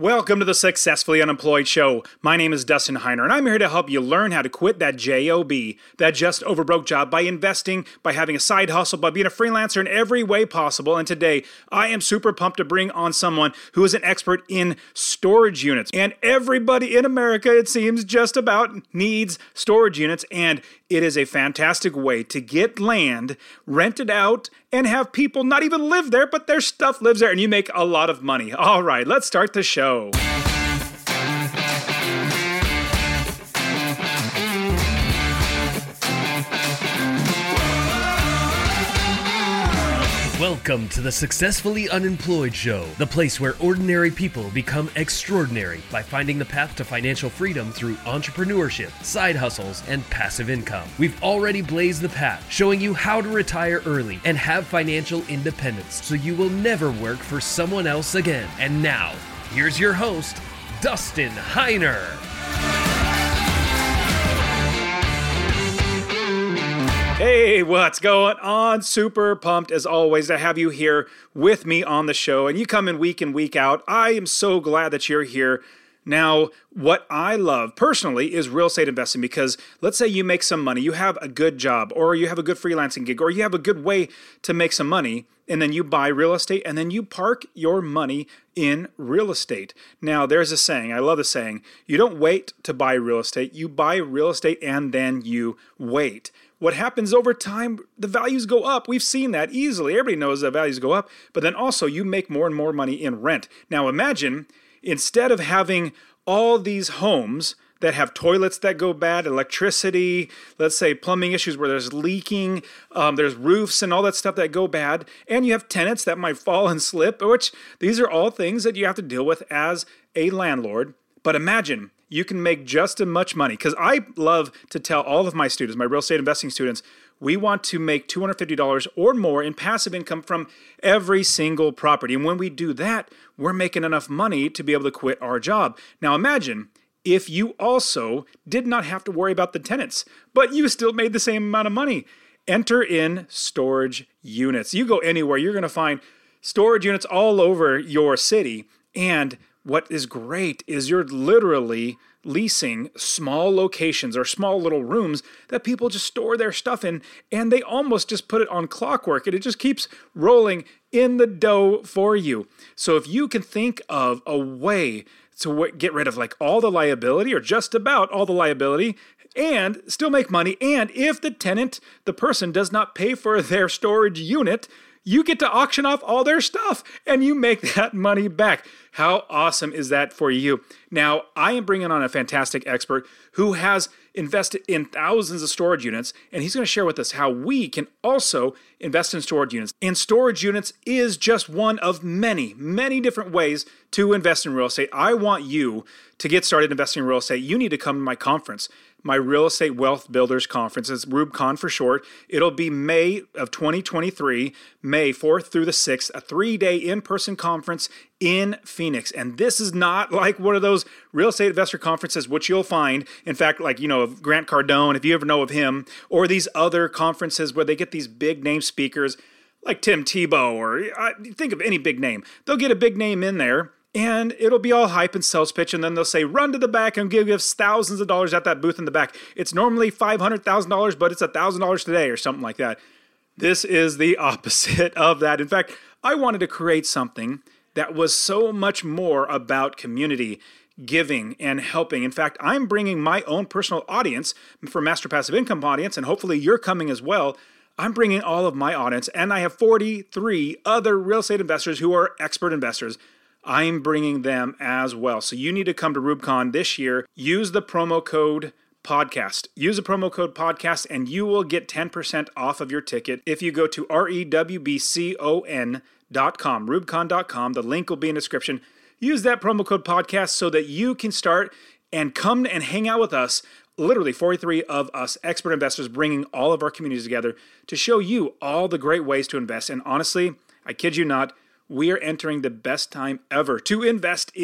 Welcome to the Successfully Unemployed Show. My name is Dustin Heiner, and I'm here to help you learn how to quit that JOB, that just over broke job, by investing, by having a side hustle, by being a freelancer in every way possible. And today, I am super pumped to bring on someone who is an expert in storage units. And everybody in America, it seems, just about needs storage units, and it is a fantastic way to get land, rent it out, and have people not even live there, but their stuff lives there, and you make a lot of money. All right, let's start the show. Welcome to the Successfully Unemployed Show, the place where ordinary people become extraordinary by finding the path to financial freedom through entrepreneurship, side hustles, and passive income. We've already blazed the path, showing you how to retire early and have financial independence so you will never work for someone else again. And now, here's your host, Dustin Heiner. Hey, what's going on? Super pumped as always to have you here with me on the show. And you come in week out. I am so glad that you're here. Now, what I love personally is real estate investing, because let's say you make some money, you have a good job, or you have a good freelancing gig, or you have a good way to make some money, and then you buy real estate, and then you park your money in real estate. Now, there's a saying, I love the saying, you don't wait to buy real estate, you buy real estate and then you wait. What happens over time, the values go up. We've seen that easily. Everybody knows that values go up, but then also you make more and more money in rent. Now imagine, instead of having all these homes that have toilets that go bad, electricity, let's say plumbing issues where there's leaking, there's roofs and all that stuff that go bad, and you have tenants that might fall and slip, which these are all things that you have to deal with as a landlord. But imagine you can make just as much money, because I love to tell all of my students, my real estate investing students, we want to make $250 or more in passive income from every single property. And when we do that, we're making enough money to be able to quit our job. Now imagine if you also did not have to worry about the tenants, but you still made the same amount of money. Enter in storage units. You go anywhere, you're going to find storage units all over your city. And what is great is you're literally leasing small locations or small little rooms that people just store their stuff in, and they almost just put it on clockwork, and it just keeps rolling in the dough for you. So if you can think of a way to get rid of like all the liability, or just about all the liability, and still make money, and if the tenant, the person, does not pay for their storage unit, you get to auction off all their stuff and you make that money back. How awesome is that for you? Now, I am bringing on a fantastic expert who has invested in thousands of storage units, and he's going to share with us how we can also invest in storage units. And storage units is just one of many, many different ways to invest in real estate. I want you to get started investing in real estate. You need to come to my conference. My Real Estate Wealth Builders Conference. It's RUBCON for short. It'll be May of 2023, May 4th through the 6th, a 3-day in-person conference in Phoenix. And this is not like one of those real estate investor conferences, which you'll find, in fact, like, of Grant Cardone, if you ever know of him, or these other conferences where they get these big name speakers like Tim Tebow, or think of any big name. They'll get a big name in there, and it'll be all hype and sales pitch, and then they'll say, run to the back and give us thousands of dollars at that booth in the back. It's normally $500,000, but it's $1,000 today or something like that. This is the opposite of that. In fact, I wanted to create something that was so much more about community, giving, and helping. In fact, I'm bringing my own personal audience for Master Passive Income audience, and hopefully you're coming as well. I'm bringing all of my audience, and I have 43 other real estate investors who are expert investors. I'm bringing them as well. So you need to come to RUBCON this year. Use the promo code podcast. Use the promo code podcast and you will get 10% off of your ticket if you go to REWBCON.com, RUBCON.com. The link will be in the description. Use that promo code podcast so that you can start and come and hang out with us. Literally 43 of us expert investors bringing all of our communities together to show you all the great ways to invest. And honestly, I kid you not, we are entering the best time ever to invest in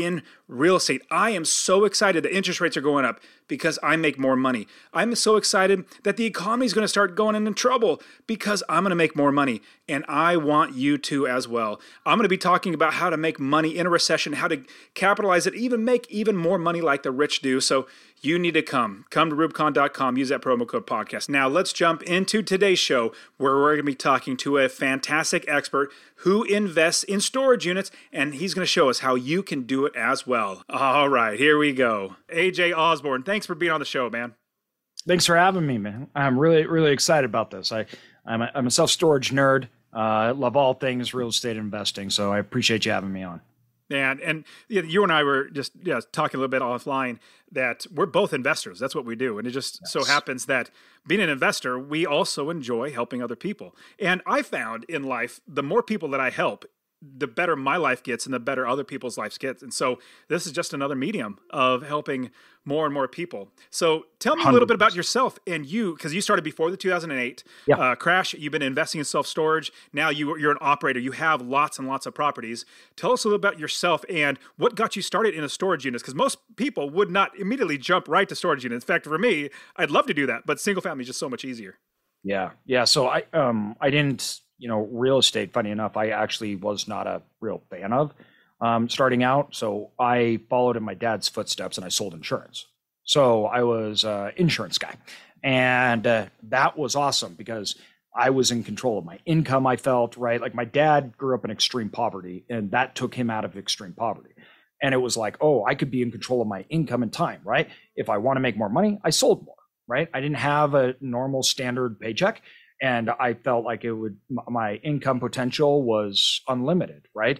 real estate. I am so excited that interest rates are going up because I make more money. I'm so excited that the economy is going to start going into trouble because I'm going to make more money. And I want you to as well. I'm going to be talking about how to make money in a recession, how to capitalize it, even make even more money like the rich do. So you need to come to Rubicon.com, use that promo code podcast. Now let's jump into today's show where we're going to be talking to a fantastic expert who invests in storage units, and he's going to show us how you can do it as well. All right, here we go. AJ Osborne, thanks for being on the show, man. Thanks for having me, man. I'm really, really excited about this. I'm a self-storage nerd. I love all things real estate investing, so I appreciate you having me on. And you and I were just talking a little bit offline that we're both investors. That's what we do. And it just so happens that being an investor, we also enjoy helping other people. And I found in life, the more people that I help, the better my life gets and the better other people's lives get. And so this is just another medium of helping more and more people. So tell me a little bit about yourself and you, because you started before the 2008 crash. You've been investing in self-storage. Now you're an operator. You have lots and lots of properties. Tell us a little about yourself and what got you started in a storage unit, because most people would not immediately jump right to storage units. In fact, for me, I'd love to do that, but single family is just so much easier. Yeah. So I didn't, real estate, funny enough, I actually was not a real fan of starting out. So I followed in my dad's footsteps and I sold insurance. So I was an insurance guy. And that was awesome because I was in control of my income, I felt, right? Like my dad grew up in extreme poverty and that took him out of extreme poverty. And it was like, oh, I could be in control of my income and time, right? If I want to make more money, I sold more, right? I didn't have a normal standard paycheck. And I felt like my income potential was unlimited, right?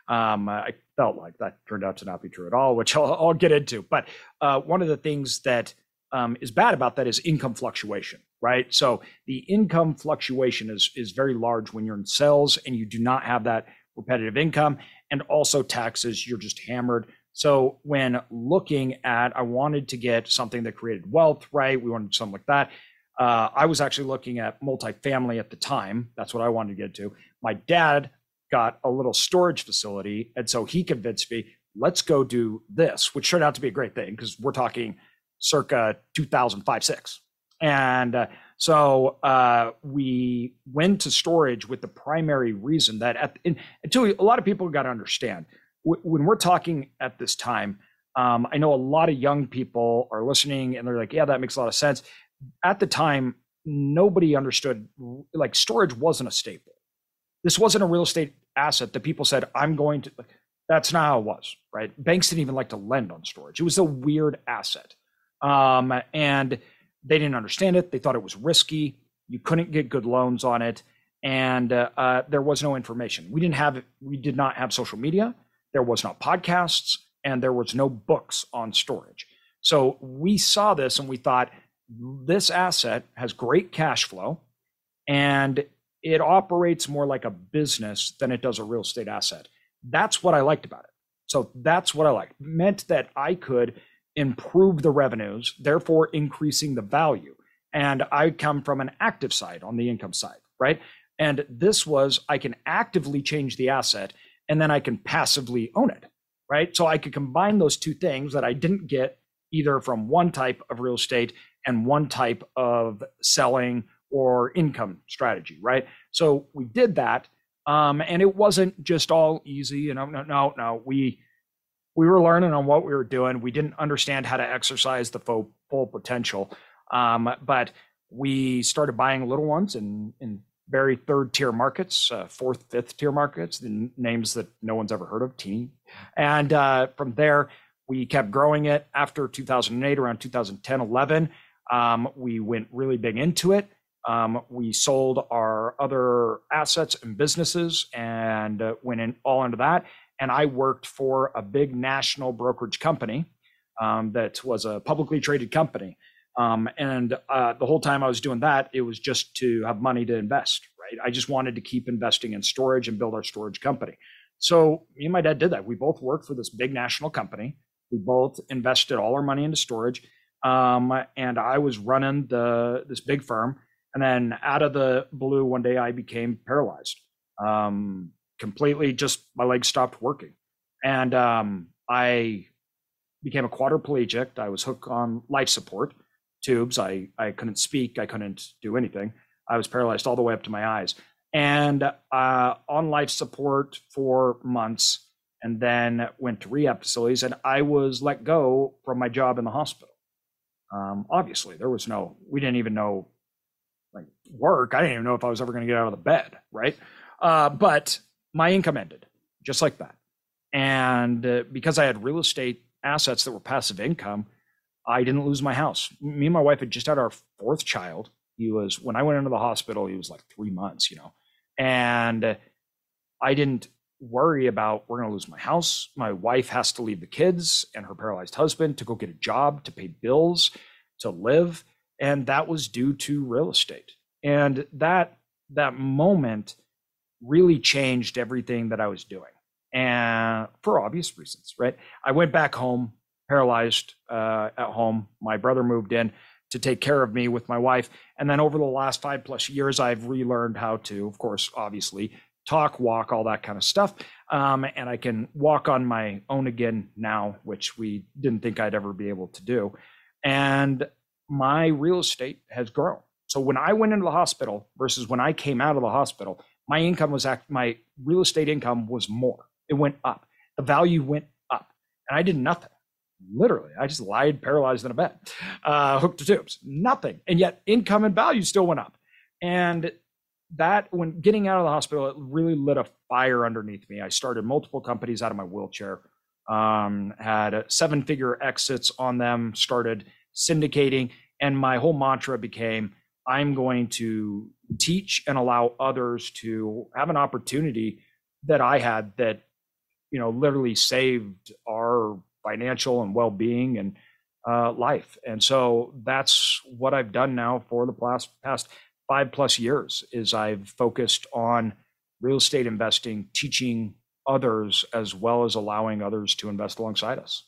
I felt like that turned out to not be true at all, which I'll get into. But one of the things that is bad about that is income fluctuation, right? So the income fluctuation is very large when you're in sales and you do not have that repetitive income, and also taxes, you're just hammered. So when looking at, I wanted to get something that created wealth, right? We wanted something like that. I was actually looking at multifamily at the time. That's what I wanted to get to. My dad got a little storage facility. And so he convinced me, let's go do this, which turned out to be a great thing because we're talking circa 2005-06. And so we went to storage with the primary reason that until a lot of people got to understand, when we're talking at this time, I know a lot of young people are listening and they're like, yeah, that makes a lot of sense. At the time, nobody understood, like storage wasn't a staple. This wasn't a real estate asset that people said, that's not how it was, right? Banks didn't even like to lend on storage. It was a weird asset. And they didn't understand it. They thought it was risky. You couldn't get good loans on it. And there was no information. We did not have social media. There was no podcasts and there was no books on storage. So we saw this and we thought, this asset has great cash flow and it operates more like a business than it does a real estate asset. That's what I liked about it. So that's what I liked. It meant that I could improve the revenues, therefore increasing the value. And I come from an active side on the income side, right? And this was, I can actively change the asset and then I can passively own it, right? So I could combine those two things that I didn't get either from one type of real estate and one type of selling or income strategy, right? So we did that, and it wasn't just all easy. No. We were learning on what we were doing. We didn't understand how to exercise the full potential, but we started buying little ones in very third tier markets, fourth, fifth tier markets, the names that no one's ever heard of, teeny. And from there, we kept growing it. After 2008, around 2010, 11, we went really big into it. We sold our other assets and businesses and went in all into that. And I worked for a big national brokerage company that was a publicly traded company. And the whole time I was doing that, it was just to have money to invest, right? I just wanted to keep investing in storage and build our storage company. So me and my dad did that. We both worked for this big national company. We both invested all our money into storage. And I was running this big firm. And then out of the blue, one day I became paralyzed. Completely just my legs stopped working. And I became a quadriplegic. I was hooked on life support tubes. I couldn't speak. I couldn't do anything. I was paralyzed all the way up to my eyes, and on life support for months, and then went to rehab facilities, and I was let go from my job in the hospital. Obviously, we didn't even know like work. I didn't even know if I was ever going to get out of the bed, right? But my income ended just like that. And because I had real estate assets that were passive income, I didn't lose my house. Me and my wife had just had our fourth child. When I went into the hospital, he was like 3 months, and I didn't worry about, we're going to lose my house. My wife has to leave the kids and her paralyzed husband to go get a job, to pay bills, to live. And that was due to real estate. And that moment really changed everything that I was doing. And for obvious reasons, right? I went back home, paralyzed at home. My brother moved in to take care of me with my wife. And then over the last 5+ years, I've relearned how to, of course, obviously, talk, walk, all that kind of stuff. And I can walk on my own again now, which we didn't think I'd ever be able to do. And my real estate has grown. So when I went into the hospital versus when I came out of the hospital, my real estate income was more. It went up. The value went up. And I did nothing. Literally, I just lied, paralyzed in a bed, hooked to tubes, nothing. And yet income and value still went up. And that, when getting out of the hospital, it really lit a fire underneath me. I started multiple companies out of my wheelchair, had 7-figure exits on them, started syndicating. And my whole mantra became, I'm going to teach and allow others to have an opportunity that I had that, literally saved our financial and well-being and life. And so that's what I've done now for the past 5+ years, is I've focused on real estate investing, teaching others, as well as allowing others to invest alongside us.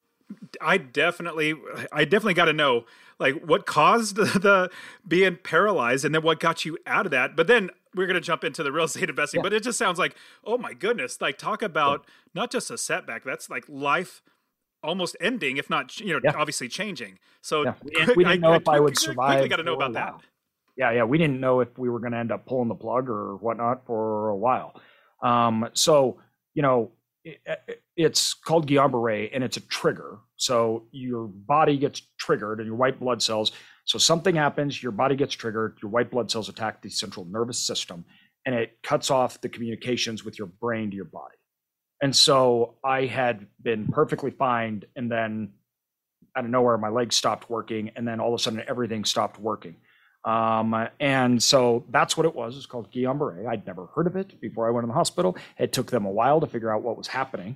I definitely got to know, like, what caused the being paralyzed, and then what got you out of that. But then we're going to jump into the real estate investing. But it just sounds like, oh my goodness, like, talk about not just a setback. That's like life almost ending, if not, obviously changing. So we didn't know if I would survive. We got to know about that. Yeah. We didn't know if we were going to end up pulling the plug or whatnot for a while. It's called Guillain-Barré, and it's a trigger. So your body gets triggered and your white blood cells. So something happens, your body gets triggered, your white blood cells attack the central nervous system, and it cuts off the communications with your brain to your body. And so I had been perfectly fine, and then out of nowhere, my legs stopped working, and then all of a sudden everything stopped working. And so that's what it was. It's called Guillain-Barré. I'd never heard of it before I went in the hospital. It took them a while to figure out what was happening.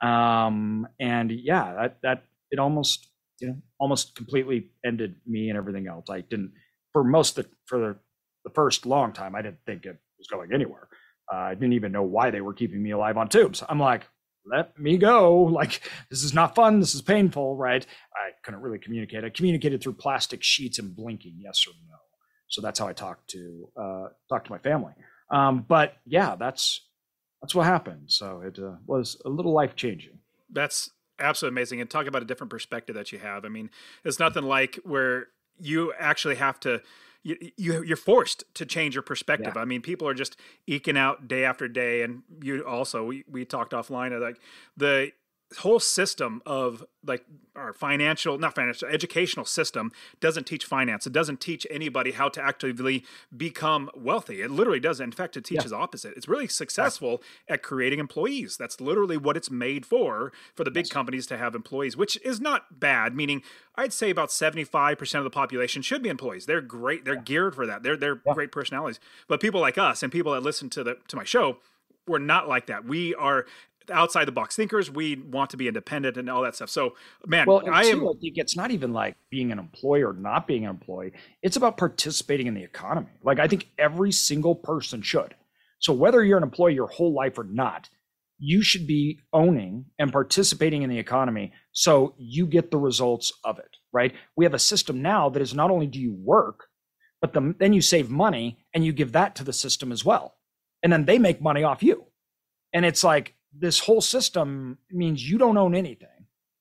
It almost completely ended me and everything else. I didn't, for the first long time, I didn't think it was going anywhere. I didn't even know why they were keeping me alive on tubes. I'm like, let me go. Like, this is not fun. This is painful, right? I couldn't really communicate. I communicated through plastic sheets and blinking yes or no. So that's how I talked to my family. But yeah, that's what happened. So it was a little life-changing. That's absolutely amazing. And talk about a different perspective that you have. I mean, it's nothing like where you actually have to, you're forced to change your perspective. Yeah. I mean, people are just eking out day after day. And you also, we talked offline of like the whole system of like our educational system doesn't teach finance. It doesn't teach anybody how to actively become wealthy. It literally doesn't. In fact, it teaches opposite. It's really successful at creating employees. That's literally what it's made for the big companies to have employees, which is not bad. Meaning I'd say about 75% of the population should be employees. They're great. They're geared for that. They're great personalities. But people like us and people that listen to my show, we're not like that. We are outside the box thinkers. We want to be independent and all that stuff. So, man, I think it's not even like being an employee or not being an employee. It's about participating in the economy. Like, I think every single person should. So whether you're an employee your whole life or not, you should be owning and participating in the economy so you get the results of it, right? We have a system now that is not only do you work, but then you save money and you give that to the system as well. And then they make money off you. And it's like, this whole system means you don't own anything.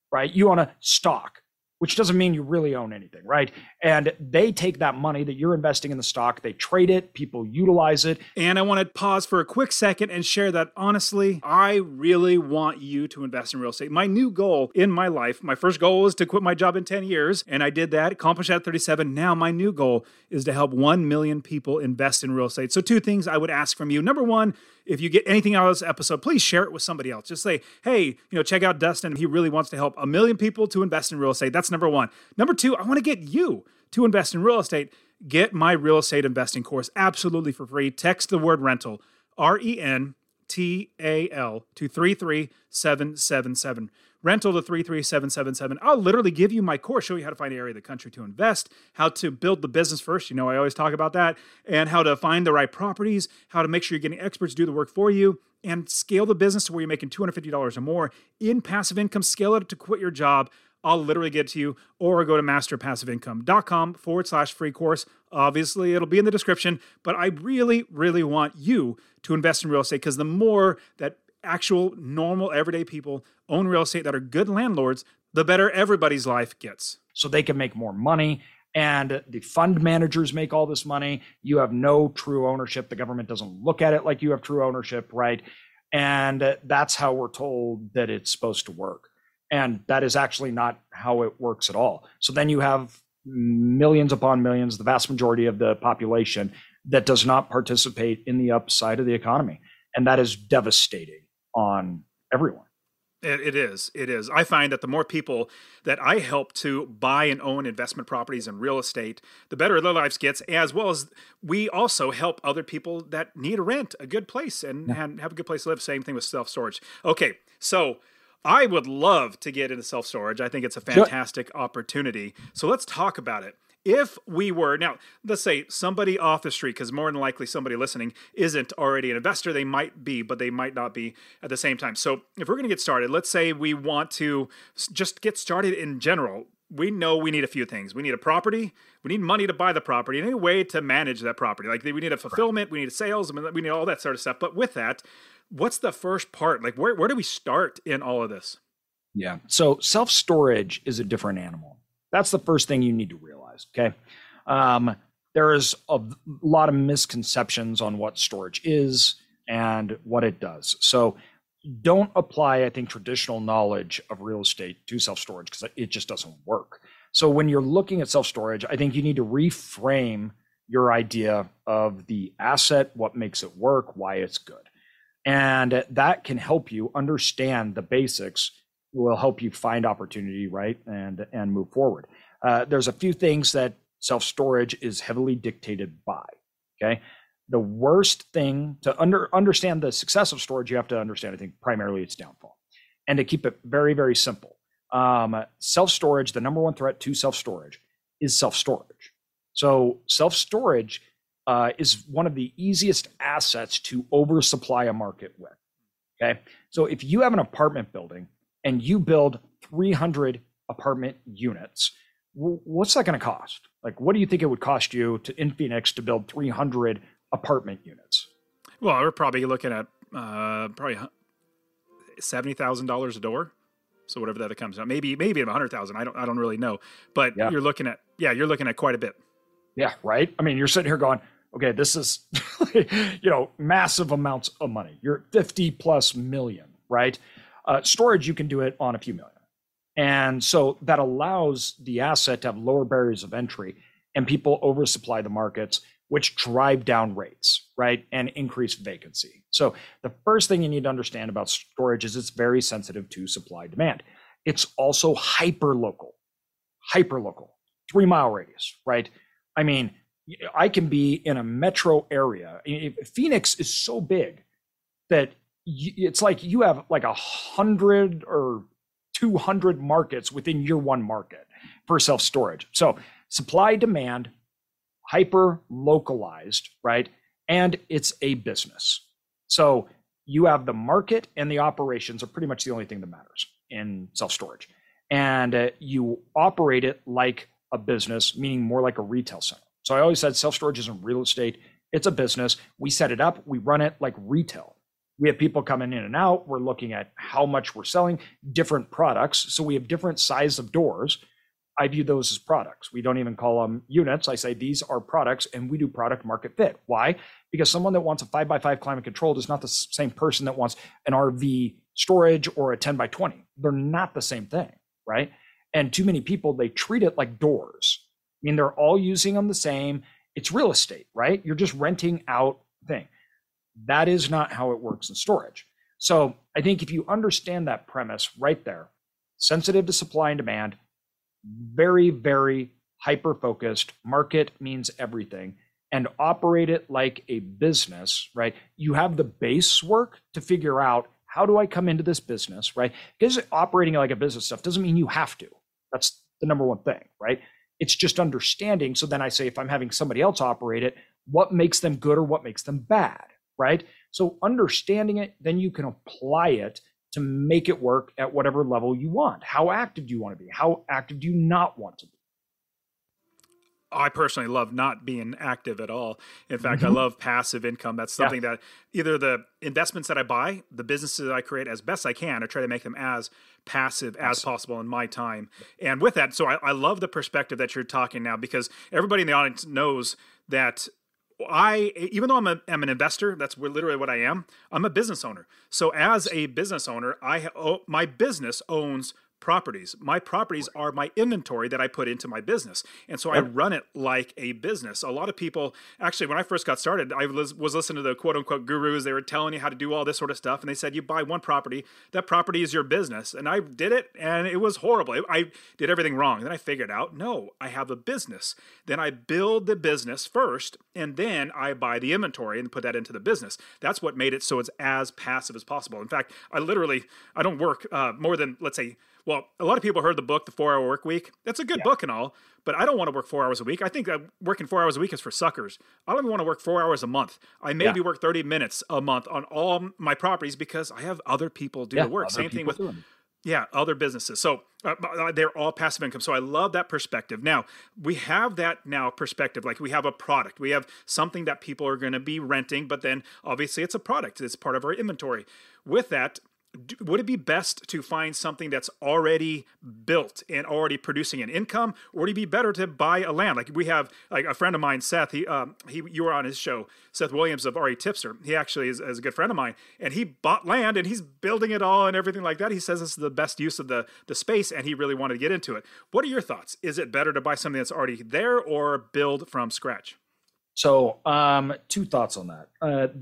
right? You own a stock, which doesn't mean you really own anything, right? And they take that money that you're investing in the stock, they trade it, people utilize it. And I want to pause for a quick second and share that honestly, I really want you to invest in real estate. My new goal in my life, my first goal was to quit my job in 10 years, and I did that, accomplished that at 37. Now my new goal is to help 1 million people invest in real estate. So 2 things I would ask from you. Number 1, if you get anything out of this episode, please share it with somebody else. Just say, hey, check out Dustin. He really wants to help 1 million people to invest in real estate. That's number 1. Number 2, I want to get you to invest in real estate. Get my real estate investing course absolutely for free. Text the word rental, RENTAL, to 33777. Rental to 33777. I'll literally give you my course, show you how to find an area of the country to invest, how to build the business first. I always talk about that, and how to find the right properties, how to make sure you're getting experts to do the work for you, and scale the business to where you're making $250 or more in passive income. Scale it to quit your job. I'll literally get to you, or go to masterpassiveincome.com/free course. Obviously, it'll be in the description, but I really, really want you to invest in real estate, because the more that actual, normal, everyday people own real estate that are good landlords, the better everybody's life gets. So they can make more money, and the fund managers make all this money. You have no true ownership. The government doesn't look at it like you have true ownership, right? And that's how we're told that it's supposed to work. And that is actually not how it works at all. So then you have millions upon millions, the vast majority of the population, that does not participate in the upside of the economy. And that is devastating on everyone. It is. I find that the more people that I help to buy and own investment properties and real estate, the better their lives gets, as well as we also help other people that need to rent a good place and have a good place to live. Same thing with self-storage. Okay, so I would love to get into self-storage. I think it's a fantastic opportunity. So let's talk about it. If we were, now, let's say somebody off the street, because more than likely somebody listening isn't already an investor. They might be, but they might not be at the same time. So if we're going to get started, let's say we want to just get started in general. We know we need a few things. We need a property. We need money to buy the property, and a way to manage that property. Like we need a fulfillment. We need sales. We need all that sort of stuff. But with that, what's the first part? Like where do we start in all of this? Yeah. So self-storage is a different animal. That's the first thing you need to realize, okay? There is a lot of misconceptions on what storage is and what it does. So don't apply, I think, traditional knowledge of real estate to self-storage, because it just doesn't work. So when you're looking at self-storage, I think you need to reframe your idea of the asset, what makes it work, why it's good. And that can help you understand the basics, will help you find opportunity, right, and move forward. There's a few things that self-storage is heavily dictated by, okay? The worst thing to understand the success of storage, you have to understand, I think, primarily its downfall. And to keep it very, very simple, self-storage, the number one threat to self-storage is self-storage. So self-storage is one of the easiest assets to oversupply a market with, okay? So if you have an apartment building and you build 300 apartment units, what's that going to cost? Like, what do you think it would cost you in Phoenix to build 300 apartment units? Well, we're probably looking at probably $70,000 a door. So whatever that comes out, maybe $100,000. I don't really know, but you're looking at quite a bit. Yeah, right. I mean, you're sitting here going, okay, this is massive amounts of money. You're 50 plus million, right? Storage, you can do it on a few million. And so that allows the asset to have lower barriers of entry, and people oversupply the markets, which drive down rates, right? And increase vacancy. So the first thing you need to understand about storage is it's very sensitive to supply demand. It's also hyper local, 3-mile radius, right? I mean, I can be in a metro area. Phoenix is so big that it's like you have like 100 or 200 markets within your one market for self-storage. So supply demand, hyper localized, right? And it's a business. So you have the market and the operations are pretty much the only thing that matters in self-storage. And you operate it like a business, meaning more like a retail center. So I always said self-storage isn't real estate, it's a business. We set it up, we run it like retail. We have people coming in and out. We're looking at how much we're selling, different products. So we have different size of doors. I view those as products. We don't even call them units. I say these are products, and we do product market fit. Why? Because someone that wants a 5x5 climate controlled is not the same person that wants an RV storage or a 10x20. They're not the same thing, right? And too many people, they treat it like doors. I mean, they're all using them the same. It's real estate, right? You're just renting out thing. That is not how it works in storage. So I think if you understand that premise right there, sensitive to supply and demand, very, very hyper-focused, market means everything, and operate it like a business, right? You have the base work to figure out, how do I come into this business, right? Because operating like a business stuff doesn't mean you have to. That's the number one thing, right? It's just understanding. So then I say, if I'm having somebody else operate it, what makes them good or what makes them bad, right? So understanding it, then you can apply it to make it work at whatever level you want. How active do you want to be? How active do you not want to be? I personally love not being active at all. In fact, I love passive income. That's something that either the investments that I buy, the businesses that I create as best I can, I try to make them as passive as possible in my time. And with that, so I love the perspective that you're talking now, because everybody in the audience knows that even though I'm an investor, that's literally what I am. I'm a business owner. So as a business owner, my business owns properties. My properties are my inventory that I put into my business. And so I run it like a business. A lot of people, actually, when I first got started, I was listening to the quote unquote gurus. They were telling you how to do all this sort of stuff. And they said, you buy one property, that property is your business. And I did it, and it was horrible. I did everything wrong. Then I figured out, no, I have a business. Then I build the business first, and then I buy the inventory and put that into the business. That's what made it so it's as passive as possible. In fact, I don't work more than, let's say, well, a lot of people heard the book, The 4 Hour Work Week. That's a good book and all, but I don't want to work 4 hours a week. I think working 4 hours a week is for suckers. I don't even want to work 4 hours a month. I maybe work 30 minutes a month on all my properties because I have other people do the work. Same thing with other businesses. So they're all passive income. So I love that perspective. Now, we have that perspective. Like, we have a product. We have something that people are going to be renting, but then obviously it's a product. It's part of our inventory. With that, would it be best to find something that's already built and already producing an income, or would it be better to buy a land? Like, we have, like, a friend of mine, Seth. You were on his show, Seth Williams of RE Tipster. He actually is a good friend of mine, and he bought land and he's building it all and everything like that. He says this is the best use of the space, and he really wanted to get into it. What are your thoughts? Is it better to buy something that's already there or build from scratch? So, two thoughts on that.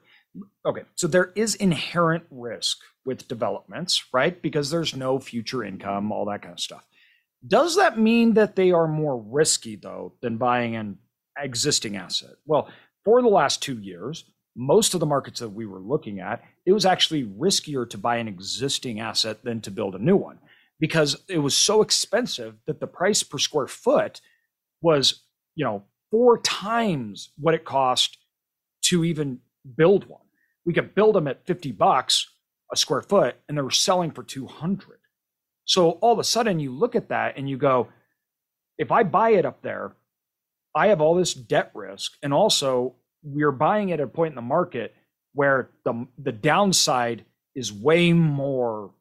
So there is inherent risk with developments, right? Because there's no future income, all that kind of stuff. Does that mean that they are more risky, though, than buying an existing asset? Well, for the last 2 years, most of the markets that we were looking at, it was actually riskier to buy an existing asset than to build a new one, because it was so expensive that the price per square foot was, 4 times what it cost to even build one. We could build them at $50 a square foot, and they were selling for $200. So all of a sudden you look at that and you go, if I buy it up there, I have all this debt risk. And also we're buying it at a point in the market where the downside is way more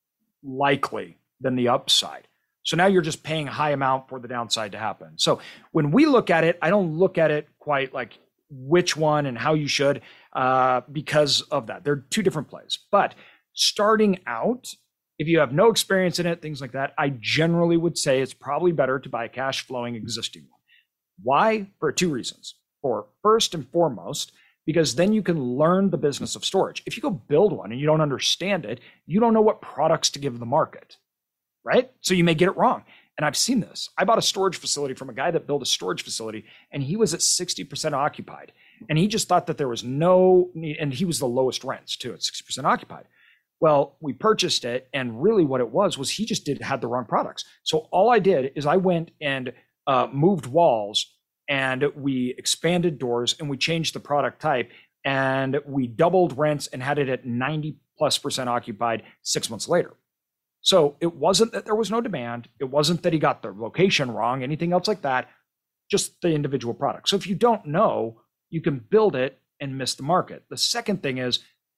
likely than the upside. So now you're just paying a high amount for the downside to happen. So when we look at it, I don't look at it quite like which one and how you should, because of that. They're two different plays. But starting out, if you have no experience in it, things like that, I generally would say it's probably better to buy a cash flowing existing one. Why? For 2 reasons. For first and foremost, because then you can learn the business of storage. If you go build one and you don't understand it, you don't know what products to give the market, right? So you may get it wrong. And I've seen this. I bought a storage facility from a guy that built a storage facility, and he was at 60% occupied. And he just thought that there was no need, and he was the lowest rents too, at 60% occupied. Well, we purchased it, and really what it was he just had the wrong products. So all I did is I went and moved walls, and we expanded doors, and we changed the product type, and we doubled rents and had it at 90+% occupied 6 months later. So it wasn't that there was no demand. It wasn't that he got the location wrong, anything else like that, just the individual product. So if you don't know, you can build it and miss the market. The second thing is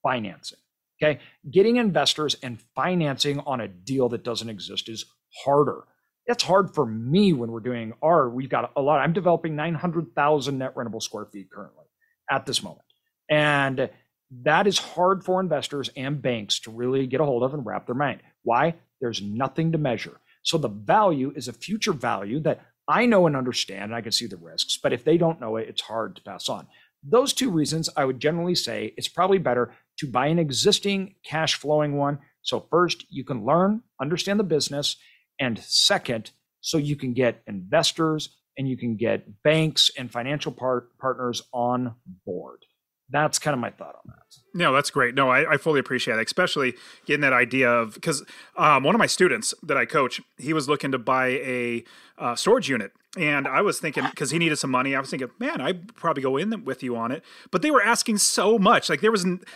financing. Okay. Getting investors and financing on a deal that doesn't exist is harder. It's hard for me when we've got a lot. I'm developing 900,000 net rentable square feet currently at this moment. And that is hard for investors and banks to really get a hold of and wrap their mind. Why? There's nothing to measure. So the value is a future value that I know and understand, and I can see the risks, but if they don't know it, it's hard to pass on. Those two reasons, I would generally say it's probably better to buy an existing cash flowing one. So first, you can learn, understand the business, and second, so you can get investors and you can get banks and financial partners on board. That's kind of my thought on that. No, that's great. No, I fully appreciate it, especially getting that idea of, because one of my students that I coach, he was looking to buy a storage unit. And I was thinking, because he needed some money, I was thinking, man, I'd probably go in with you on it. But they were asking so much. Like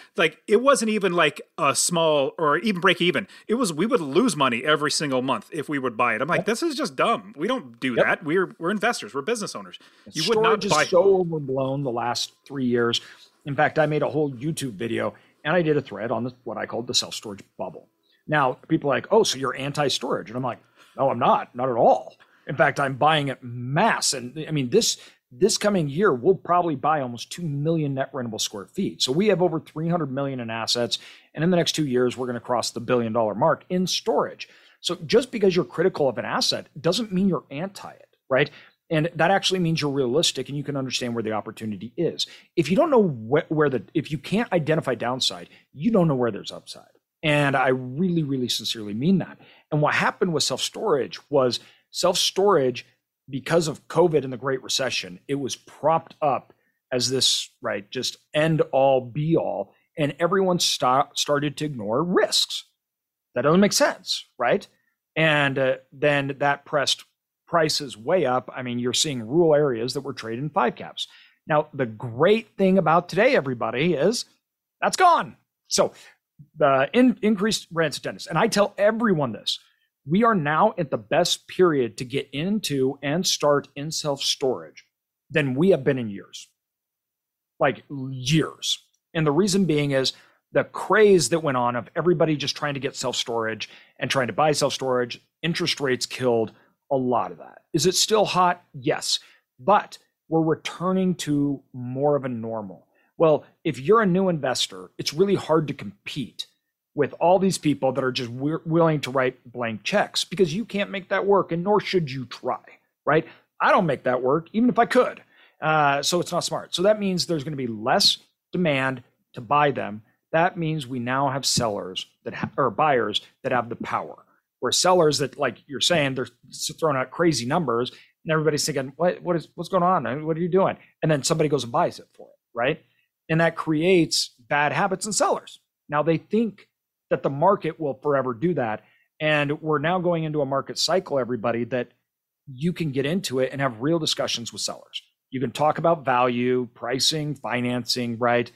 it wasn't even like a small or even break even. It was, we would lose money every single month if we would buy it. I'm like, this is just dumb. We don't do that. We're investors. We're business owners. You would not buy. Storage is so overblown the last 3 years. In fact, I made a whole YouTube video and I did a thread on what I called the self-storage bubble. Now, people are like, oh, so you're anti-storage. And I'm like, no, I'm not at all. In fact, I'm buying it mass. And I mean, this coming year, we'll probably buy almost 2 million net rentable square feet. So we have over 300 million in assets. And in the next 2 years, we're going to cross the $1 billion mark in storage. So just because you're critical of an asset doesn't mean you're anti it, right? And that actually means you're realistic and you can understand where the opportunity is. If you don't know if you can't identify downside, you don't know where there's upside. And I really, really sincerely mean that. And what happened with self-storage was self-storage, because of COVID and the Great Recession, it was propped up as this, right, just end all be all. And everyone started to ignore risks. That doesn't make sense, right? And then that pressed prices way up. I mean, you're seeing rural areas that were trading 5 caps. Now, the great thing about today, everybody, is that's gone. So the increased rents attendance, and I tell everyone this, we are now at the best period to get into and start in self-storage than we have been in years, like years. And the reason being is the craze that went on of everybody just trying to get self-storage and trying to buy self-storage, interest rates killed a lot of that. Is it still hot? Yes, but we're returning to more of a normal. Well, if you're a new investor, it's really hard to compete with all these people that are just willing to write blank checks because you can't make that work, and nor should you try, right? I don't make that work, even if I could. So it's not smart. So that means there's going to be less demand to buy them. That means we now have sellers or buyers that have the power. Where sellers that, like you're saying, they're throwing out crazy numbers, and everybody's thinking, what's going on? What are you doing? And then somebody goes and buys it for it, right? And that creates bad habits in sellers. Now they think that the market will forever do that. And we're now going into a market cycle, everybody, that you can get into it and have real discussions with sellers. You can talk about value, pricing, financing, right?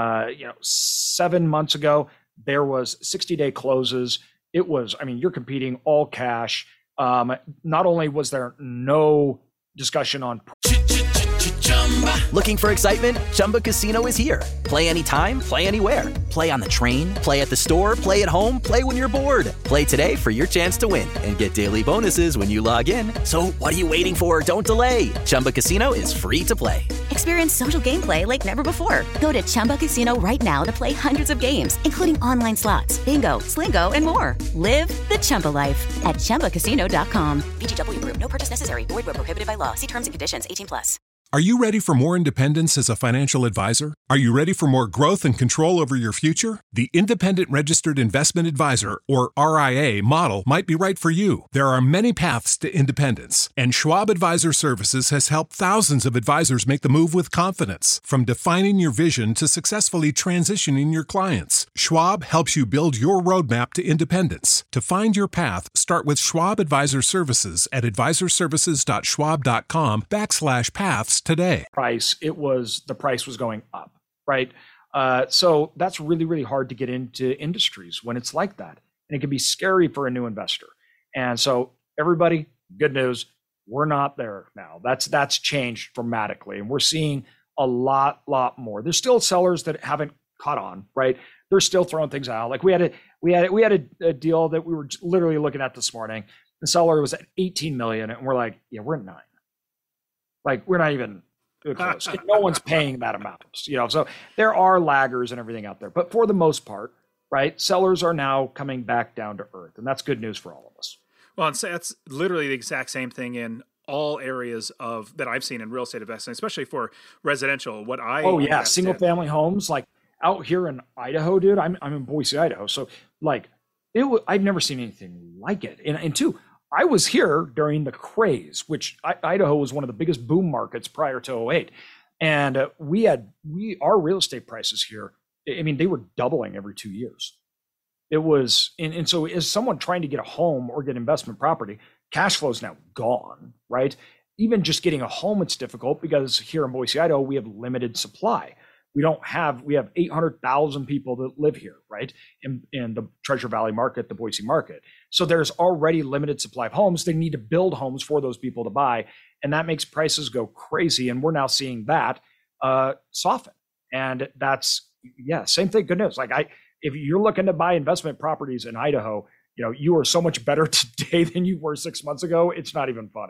7 months ago, there was 60-day closes. It was, I mean, you're competing all cash. Not only was there no discussion on Looking for excitement? Chumba Casino is here. Play anytime, play anywhere. Play on the train, play at the store, play at home, play when you're bored. Play today for your chance to win and get daily bonuses when you log in. So what are you waiting for? Don't delay. Chumba Casino is free to play. Experience social gameplay like never before. Go to Chumba Casino right now to play hundreds of games, including online slots, bingo, Slingo, and more. Live the Chumba life at ChumbaCasino.com. VGW Group. No purchase necessary. Void where prohibited by law. See terms and conditions. 18+. Are you ready for more independence as a financial advisor? Are you ready for more growth and control over your future? The Independent Registered Investment Advisor, or RIA, model might be right for you. There are many paths to independence, and Schwab Advisor Services has helped thousands of advisors make the move with confidence. From defining your vision to successfully transitioning your clients, Schwab helps you build your roadmap to independence. To find your path, start with Schwab Advisor Services at advisorservices.schwab.com/paths today. The price was going up, right? So that's really, really hard to get into industries when it's like that. And it can be scary for a new investor. And so everybody, good news, we're not there now. That's changed dramatically. And we're seeing a lot more. There's still sellers that haven't caught on, right? they're still throwing things out. Like we had a deal that we were literally looking at this morning. The seller was at 18 million, and we're like, yeah, we're at 9. Like we're not even close. No one's paying that amount, So there are laggers and everything out there, but for the most part, right, sellers are now coming back down to earth, and that's good news for all of us. Well, that's literally the exact same thing in all areas of that I've seen in real estate investing, especially for residential. Single family homes, like out here in Idaho, dude. I'm in Boise, Idaho, so like I've never seen anything like it. And two, I was here during the craze, which Idaho was one of the biggest boom markets prior to 2008. And our real estate prices here, I mean, they were doubling every 2 years. It was, and so as someone trying to get a home or get investment property, cash flow is now gone, right? Even just getting a home, it's difficult because here in Boise, Idaho, we have limited supply. We have 800,000 people that live here, right? In the Treasure Valley market, the Boise market. So there's already limited supply of homes. They need to build homes for those people to buy. And that makes prices go crazy. And we're now seeing that soften. And that's, same thing. Good news. Like if you're looking to buy investment properties in Idaho, you are so much better today than you were 6 months ago. It's not even funny.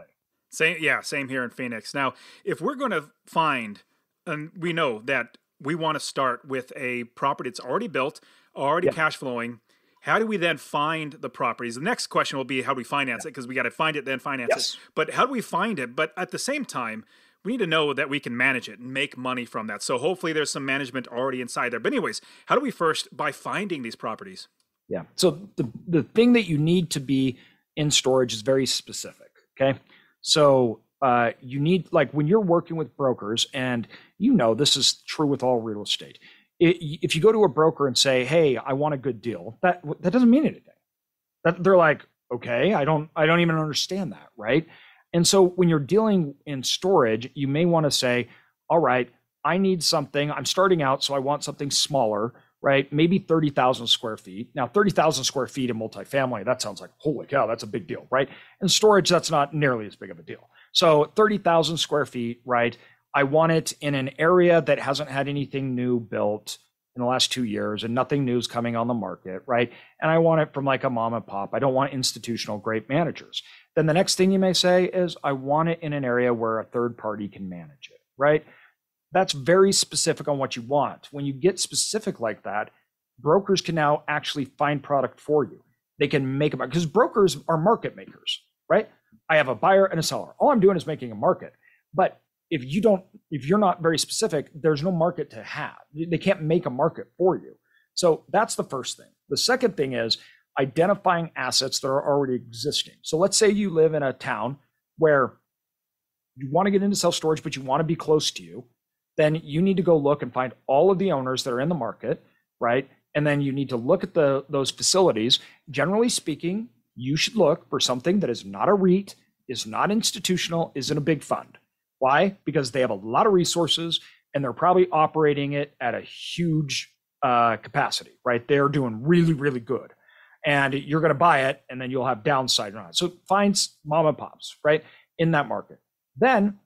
Same here in Phoenix. Now, if we're going to find, and we know that we want to start with a property that's already built, already cash flowing. How do we then find the properties? The next question will be, how do we finance it? Because we got to find it, then finance it. But how do we find it? But at the same time, we need to know that we can manage it and make money from that. So hopefully there's some management already inside there. But anyways, how do we first by finding these properties? Yeah. So the thing that you need to be in storage is very specific. Okay. So you need, like when you're working with brokers, and this is true with all real estate. If you go to a broker and say, "Hey, I want a good deal," that doesn't mean anything. That they're like, "Okay, I don't even understand that," right? And so when you're dealing in storage, you may want to say, "All right, I need something. I'm starting out, so I want something smaller." Right? Maybe 30,000 square feet. Now, 30,000 square feet in multifamily, that sounds like, holy cow, that's a big deal, right? In storage, that's not nearly as big of a deal. So 30,000 square feet, right? I want it in an area that hasn't had anything new built in the last 2 years and nothing new is coming on the market, right? And I want it from like a mom and pop. I don't want institutional great managers. Then the next thing you may say is, I want it in an area where a third party can manage it, right? That's very specific on what you want. When you get specific like that, brokers can now actually find product for you. They can make because brokers are market makers, right? I have a buyer and a seller. All I'm doing is making a market. But if you're not very specific, there's no market to have. They can't make a market for you. So that's the first thing. The second thing is identifying assets that are already existing. So let's say you live in a town where you want to get into self-storage, but you want to be close to you. Then you need to go look and find all of the owners that are in the market, right? And then you need to look at those facilities. Generally speaking, you should look for something that is not a REIT, is not institutional, isn't a big fund. Why? Because they have a lot of resources and they're probably operating it at a huge capacity, right? They're doing really, really good. And you're going to buy it and then you'll have downside on it. So find mom and pops, right? In that market. Then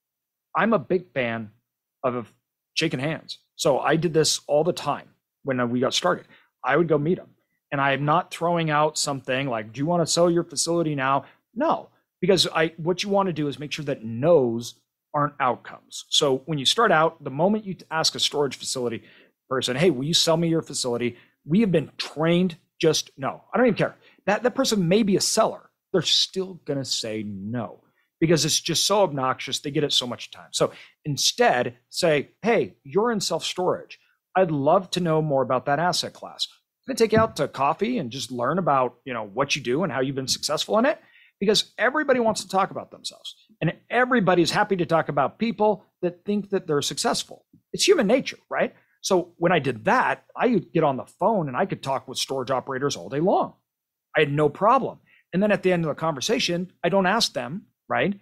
I'm a big fan of shaking hands. So I did this all the time when we got started. I would go meet them. And I'm not throwing out something like, do you want to sell your facility now? No, because what you want to do is make sure that no's aren't outcomes. So when you start out, the moment you ask a storage facility person, hey, will you sell me your facility? We have been trained just no. I don't even care. That person may be a seller. They're still going to say no because it's just so obnoxious. They get it so much time. So instead say, hey, you're in self-storage. I'd love to know more about that asset class. I'm going to take you out to coffee and just learn about, what you do and how you've been successful in it, because everybody wants to talk about themselves and everybody's happy to talk about people that think that they're successful. It's human nature, right? So when I did that, I could get on the phone and I could talk with storage operators all day long. I had no problem. And then at the end of the conversation, I don't ask them, right?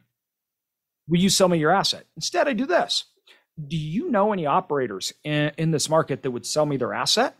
Will you sell me your asset? Instead, I do this. Do you know any operators in this market that would sell me their asset?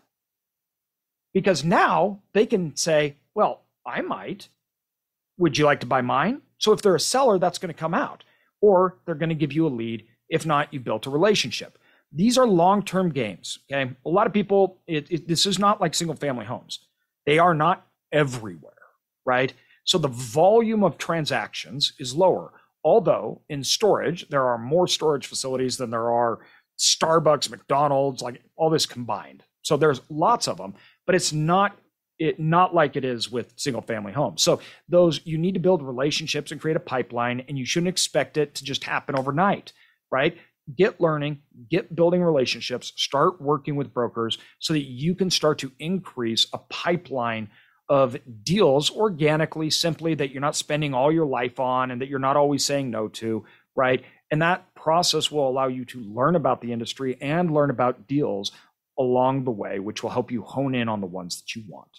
Because now they can say, well, I might. Would you like to buy mine? So if they're a seller, that's going to come out. Or they're going to give you a lead. If not, you've built a relationship. these are long-term games. Okay. A lot of people, this is not like single family homes. They are not everywhere, right? So the volume of transactions is lower. Although in storage, there are more storage facilities than there are Starbucks, McDonald's, like all this combined. So there's lots of them, but it's not like it is with single family homes. So those, you need to build relationships and create a pipeline, and you shouldn't expect it to just happen overnight, right? Get learning, get building relationships, start working with brokers so that you can start to increase a pipeline of deals organically, simply, that you're not spending all your life on and that you're not always saying no to, right? And that process will allow you to learn about the industry and learn about deals along the way, which will help you hone in on the ones that you want.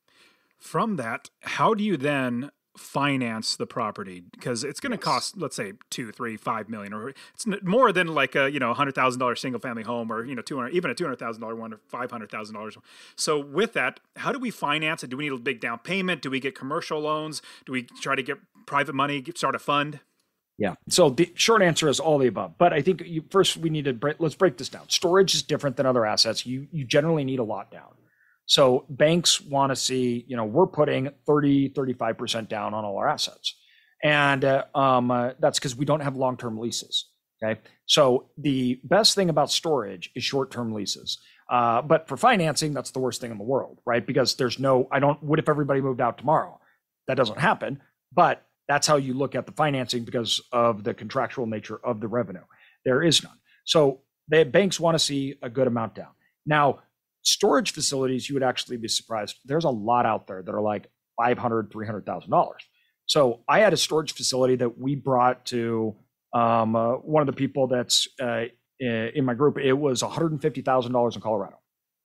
From that, how do you then finance the property? Because it's going to cost, let's say, $2, $3, $5 million, or it's more than like a $100,000 single family home, or even a $200,000 one, or $500,000. So with that, how do we finance it? Do we need a big down payment? Do we get commercial loans? Do we try to get private money, start a fund? Yeah. So the short answer is all the above. But I think first we need to let's break this down. Storage is different than other assets. You generally need a lot down. So banks want to see, we're putting 30, 35% down on all our assets. And that's because we don't have long-term leases. Okay. So the best thing about storage is short-term leases. But for financing, that's the worst thing in the world, right? Because what if everybody moved out tomorrow? That doesn't happen, but that's how you look at the financing because of the contractual nature of the revenue. There is none. So the banks want to see a good amount down. Now, storage facilities, you would actually be surprised. There's a lot out there that are like $500,000, $300,000. So I had a storage facility that we brought to one of the people that's in my group. It was $150,000 in Colorado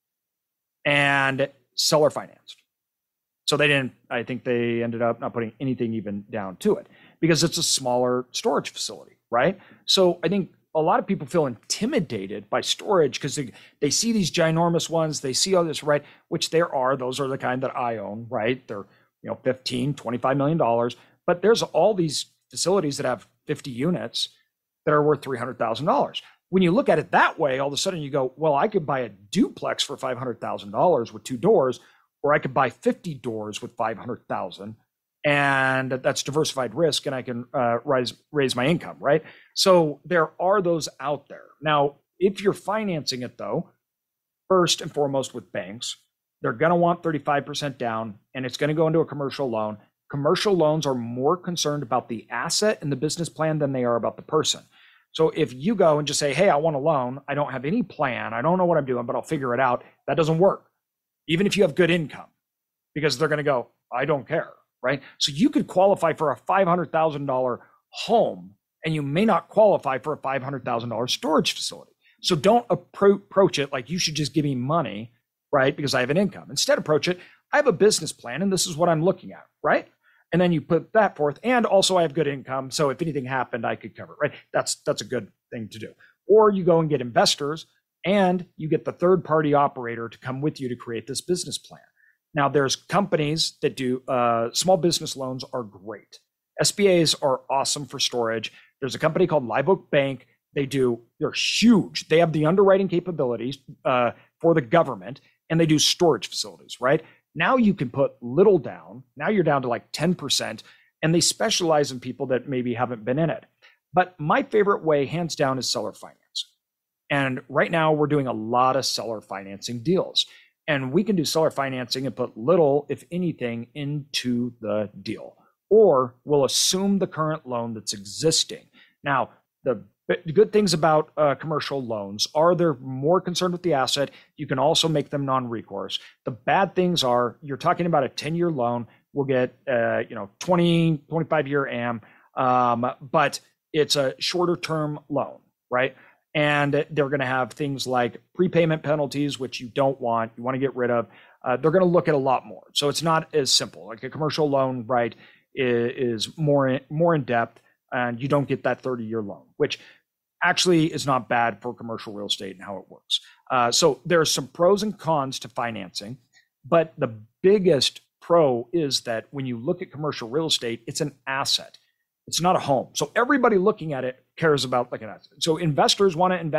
and seller financed. So I think they ended up not putting anything even down to it because it's a smaller storage facility, right? So I think a lot of people feel intimidated by storage because they see these ginormous ones, they see all this, right? Which there are, those are the kind that I own, right? They're, $15, $25 million, but there's all these facilities that have 50 units that are worth $300,000. When you look at it that way, all of a sudden you go, well, I could buy a duplex for $500,000 with 2 doors, or I could buy 50 doors with $500,000. And that's diversified risk, and I can raise my income, right? So there are those out there. Now, if you're financing it, though, first and foremost with banks, they're going to want 35% down, and it's going to go into a commercial loan. Commercial loans are more concerned about the asset and the business plan than they are about the person. So if you go and just say, hey, I want a loan, I don't have any plan, I don't know what I'm doing, but I'll figure it out, that doesn't work. Even if you have good income, because they're going to go, I don't care. Right? So you could qualify for a $500,000 home, and you may not qualify for a $500,000 storage facility. So don't approach it like you should just give me money, right? Because I have an income. Instead, approach it, I have a business plan, and this is what I'm looking at, right? And then you put that forth, and also I have good income, so if anything happened, I could cover it, right? That's a good thing to do. Or you go and get investors, and you get the third-party operator to come with you to create this business plan. Now, there's companies that do small business loans are great. SBAs are awesome for storage. There's a company called Live Oak Bank. They're huge. They have the underwriting capabilities for the government, and they do storage facilities, right? Now you can put little down. Now you're down to like 10%, and they specialize in people that maybe haven't been in it. But my favorite way, hands down, is seller finance. And right now we're doing a lot of seller financing deals. And we can do seller financing and put little, if anything, into the deal. Or we'll assume the current loan that's existing. Now, the good things about commercial loans are they're more concerned with the asset. You can also make them non-recourse. The bad things are you're talking about a 10-year loan. We'll get 20, 25-year AM, but it's a shorter term loan, right? And they're going to have things like prepayment penalties, which you don't want, you want to get rid of. They're going to look at a lot more. So it's not as simple. Like a commercial loan, right, is more in depth, and you don't get that 30-year loan, which actually is not bad for commercial real estate and how it works. So there are some pros and cons to financing, but the biggest pro is that when you look at commercial real estate, it's an asset. It's not a home. So everybody looking at it cares about like an asset. So investors want to invest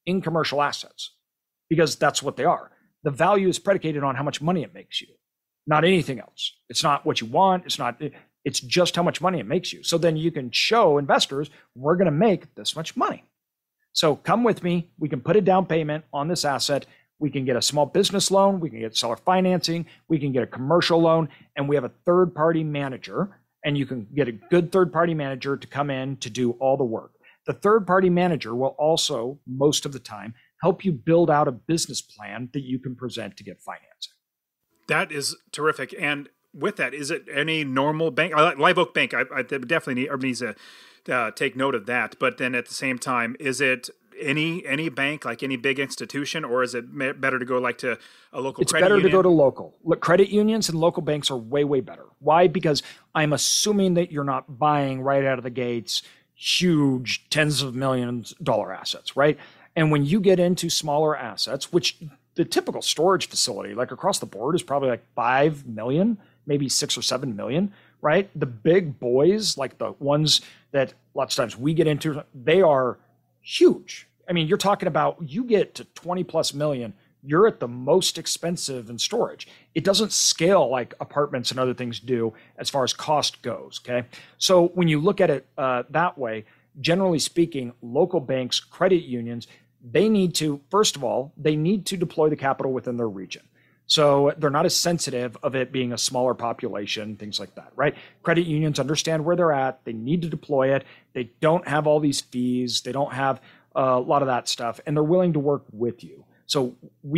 in commercial assets because that's what they are. The value is predicated on how much money it makes you, not anything else. It's not what you want. It's just how much money it makes you. So then you can show investors, we're going to make this much money. So come with me. We can put a down payment on this asset. We can get a small business loan. We can get seller financing. We can get a commercial loan. And we have a third-party manager. And you can get a good third-party manager to come in to do all the work. The third-party manager will also, most of the time, help you build out a business plan that you can present to get financing. That is terrific. And with that, is it any normal bank? Live Oak Bank, I definitely needs to take note of that. But then at the same time, is it any bank, like any big institution, or is it better to go like to a local credit union? It's better to go to local. Look, credit unions and local banks are way, way better. Why? Because I'm assuming that you're not buying right out of the gates huge tens of millions dollar assets, right? And when you get into smaller assets, which the typical storage facility, like across the board, is probably like 5 million, maybe 6 or 7 million, right? The big boys, like the ones that lots of times we get into, they are huge. I mean, you're talking about, you get to 20 plus million, you're at the most expensive in storage. It doesn't scale like apartments and other things do as far as cost goes, okay? So when you look at it that way, generally speaking, local banks, credit unions, they need to, first of all, they need to deploy the capital within their region. So they're not as sensitive of it being a smaller population, things like that, right? Credit unions understand where they're at. They need to deploy it. They don't have all these fees. They don't have a lot of that stuff, and they're willing to work with you. So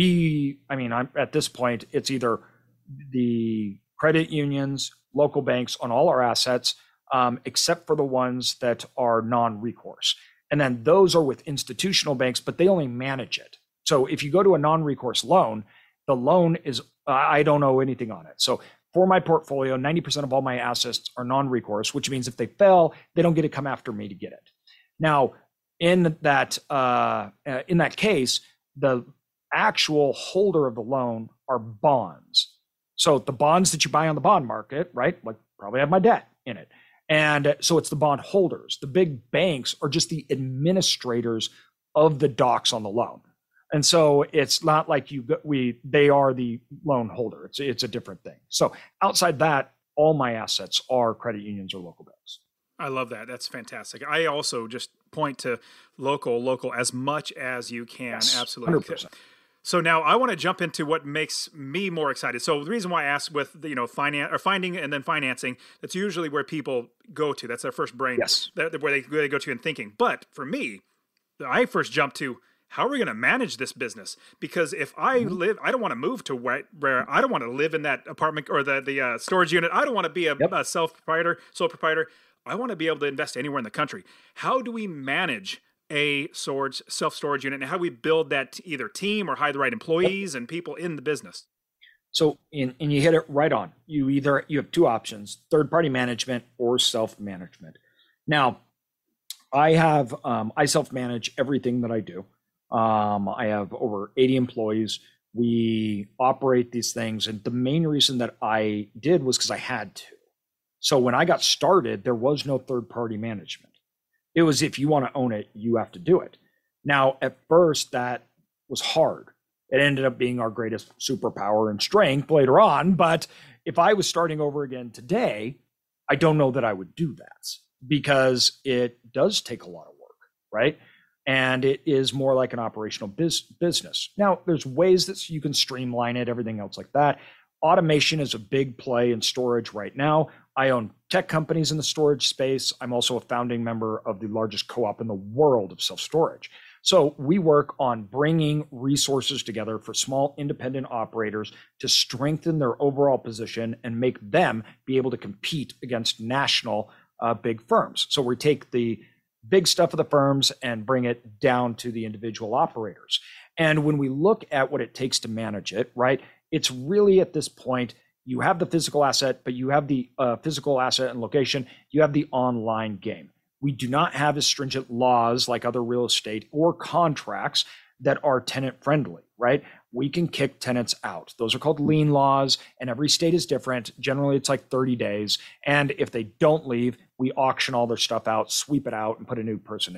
I'm at this point, it's either the credit unions, local banks on all our assets, except for the ones that are non-recourse. And then those are with institutional banks, but they only manage it. So if you go to a non-recourse loan, the loan is, I don't know anything on it. So for my portfolio, 90% of all my assets are non-recourse, which means if they fail, they don't get to come after me to get it. Now, in that case, the actual holder of the loan are bonds. So the bonds that you buy on the bond market, right, like probably have my debt in it. And so it's the bond holders. The big banks are just the administrators of the docs on the loan. And so it's not like they are the loan holder. It's a different thing. So outside that, all my assets are credit unions or local banks. I love that. That's fantastic. I also just point to local as much as you can. Yes, absolutely. 100%. So now I want to jump into what makes me more excited. So the reason why I asked with finding and then financing, that's usually where people go to. That's their first brain, yes, where they go to in thinking. But for me, I first jumped to, how are we going to manage this business? Because if I live, I don't want to move to where I don't want to live in that apartment or the storage unit. I don't want to be a sole proprietor. I want to be able to invest anywhere in the country. How do we manage a self-storage unit, and how do we build that either team or hire the right employees and people in the business? So, and you hit it right on. You have two options: third-party management or self-management. Now, I self-manage everything that I do. I have over 80 employees. We operate these things, and the main reason that I did was because I had to. So when I got started, there was no third-party management. It was, if you want to own it, you have to do it. Now, at first, that was hard. It ended up being our greatest superpower and strength later on. But if I was starting over again today, I don't know that I would do that, because it does take a lot of work, right? And it is more like an operational business. Now, there's ways that you can streamline it, everything else like that. Automation is a big play in storage right now. I own tech companies in the storage space. I'm also a founding member of the largest co-op in the world of self-storage. So we work on bringing resources together for small independent operators to strengthen their overall position and make them be able to compete against national big firms. So we take the big stuff of the firms and bring it down to the individual operators. And when we look at what it takes to manage it, right, it's really at this point, you have the physical asset, but you have the physical asset and location, you have the online game. We do not have as stringent laws like other real estate or contracts that are tenant friendly, right? We can kick tenants out. Those are called lien laws, and every state is different. Generally, it's like 30 days. And if they don't leave, we auction all their stuff out, sweep it out, and put a new person in.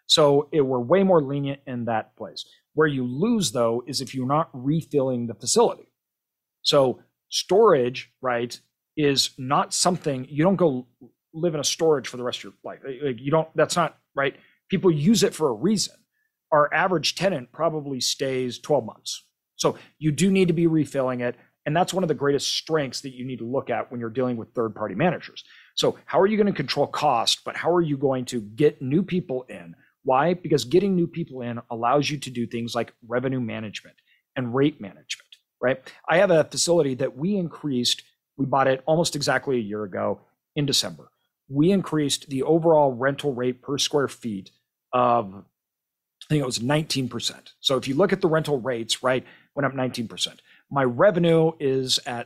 So we're way more lenient in that place. Where you lose, though, is if you're not refilling the facility. So storage, right, is not something, you don't go live in a storage for the rest of your life. Like, you don't, that's not right. People use it for a reason. Our average tenant probably stays 12 months. So you do need to be refilling it. And that's one of the greatest strengths that you need to look at when you're dealing with third-party managers. So how are you going to control cost, but how are you going to get new people in? Why? Because getting new people in allows you to do things like revenue management and rate management, right? I have a facility that we bought it almost exactly a year ago in December. We increased the overall rental rate per square feet of, I think it was 19%. So if you look at the rental rates, right, went up 19%. My revenue is at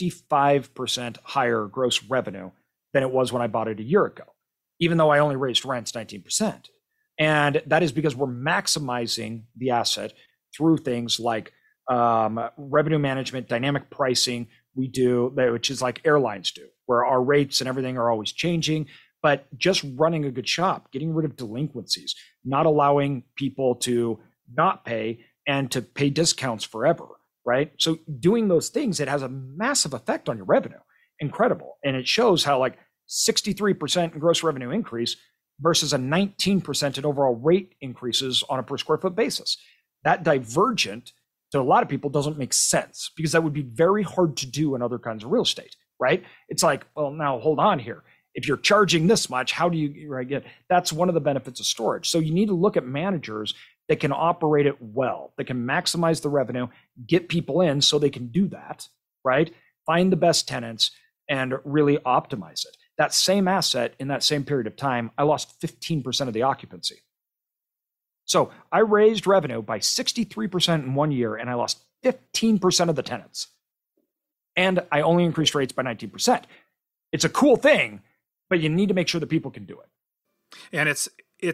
65% higher gross revenue than it was when I bought it a year ago, even though I only raised rents 19%. And that is because we're maximizing the asset through things like revenue management, dynamic pricing we do, which is like airlines do, where our rates and everything are always changing, but just running a good shop, getting rid of delinquencies, not allowing people to not pay and to pay discounts forever, right? So doing those things, it has a massive effect on your revenue. Incredible. And it shows how like 63% in gross revenue increase versus a 19% in overall rate increases on a per square foot basis. That divergent to a lot of people doesn't make sense because that would be very hard to do in other kinds of real estate, right? It's like, well, now hold on here. If you're charging this much, how do you get? That's one of the benefits of storage. So you need to look at managers that can operate it well, that can maximize the revenue, get people in so they can do that, right? Find the best tenants and really optimize it. That same asset in that same period of time, I lost 15% of the occupancy. So I raised revenue by 63% in 1 year and I lost 15% of the tenants. And I only increased rates by 19%. It's a cool thing, but you need to make sure that people can do it. And it's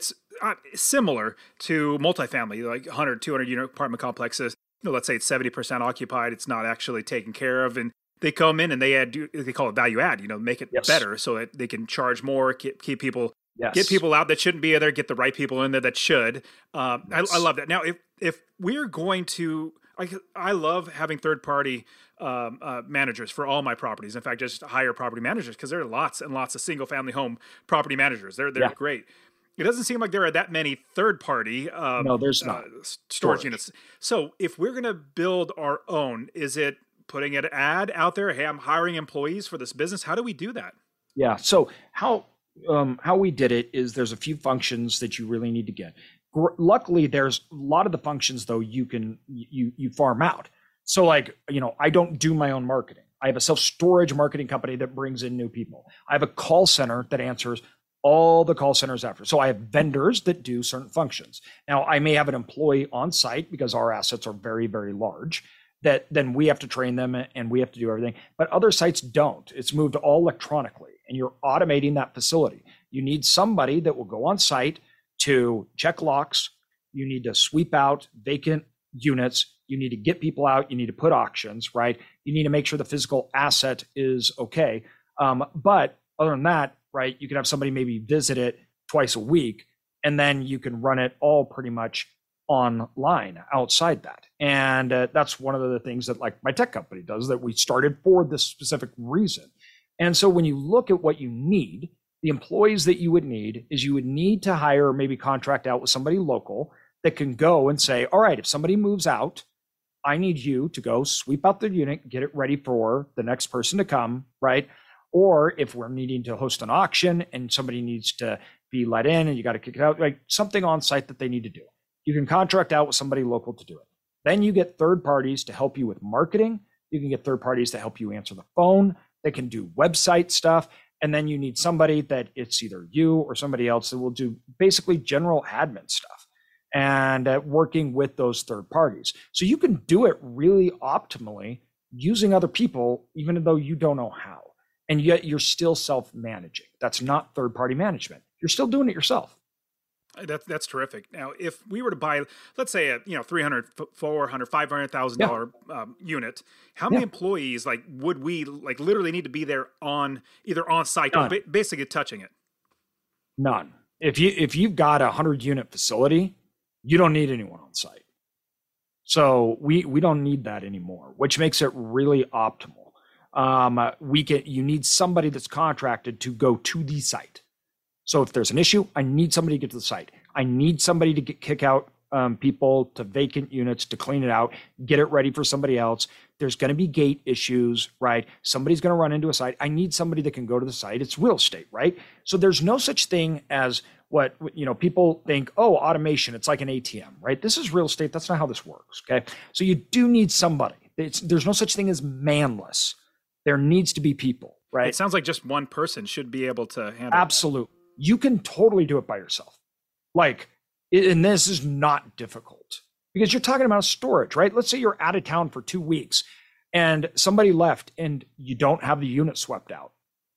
similar to multifamily, like 100, 200 unit apartment complexes. Let's say it's 70% occupied. It's not actually taken care of. And they come in and they call it value add, make it better so that they can charge more, keep people, get people out that shouldn't be there, get the right people in there that should. I love that. Now, if we're going to, I love having third-party managers for all my properties. In fact, just hire property managers because there are lots and lots of single-family home property managers. They're great. It doesn't seem like there are that many third-party no, there's not. storage units. So if we're going to build our own, is it putting an ad out there? Hey, I'm hiring employees for this business. How do we do that? Yeah. So how we did it is there's a few functions that you really need to get. Luckily, there's a lot of the functions though you farm out. So like, I don't do my own marketing. I have a self-storage marketing company that brings in new people. I have a call center that answers all the call centers after. So I have vendors that do certain functions. Now I may have an employee on site because our assets are very, very large that then we have to train them and we have to do everything. But other sites don't. It's moved all electronically and you're automating that facility. You need somebody that will go on site to check locks. You need to sweep out vacant units. You need to get people out. You need to put auctions, right? You need to make sure the physical asset is okay. But other than that, right, you can have somebody maybe visit it twice a week and then you can run it all pretty much online outside that. And that's one of the things that like my tech company does that we started for this specific reason. And so when you look at what you need, the employees that you would need is you would need to hire, maybe contract out with somebody local that can go and say, all right, if somebody moves out, I need you to go sweep out the unit, get it ready for the next person to come, right? Or if we're needing to host an auction and somebody needs to be let in and you got to kick it out, like something on site that they need to do. You can contract out with somebody local to do it. Then you get third parties to help you with marketing. You can get third parties to help you answer the phone. They can do website stuff. And then you need somebody that it's either you or somebody else that will do basically general admin stuff and working with those third parties. So you can do it really optimally using other people, even though you don't know how. And yet you're still self-managing. That's not third-party management. You're still doing it yourself. That's terrific. Now, if we were to buy, let's say a $300,000, $400,000, $500,000 unit, how many employees would we literally need to be there either on site or basically touching it? None. If you've got a 100-unit facility, you don't need anyone on site. So we don't need that anymore, which makes it really optimal. You need somebody that's contracted to go to the site. So if there's an issue, I need somebody to get to the site. I need somebody to kick out people to vacant units, to clean it out, get it ready for somebody else. There's going to be gate issues, right? Somebody's going to run into a site. I need somebody that can go to the site. It's real estate, right? So there's no such thing as what, people think, oh, automation, it's like an ATM, right? This is real estate. That's not how this works, okay? So you do need somebody. There's no such thing as manless. There needs to be people, right? It sounds like just one person should be able to handle Absolutely. That. You can totally do it by yourself. And this is not difficult because you're talking about storage, right? Let's say you're out of town for 2 weeks and somebody left and you don't have the unit swept out.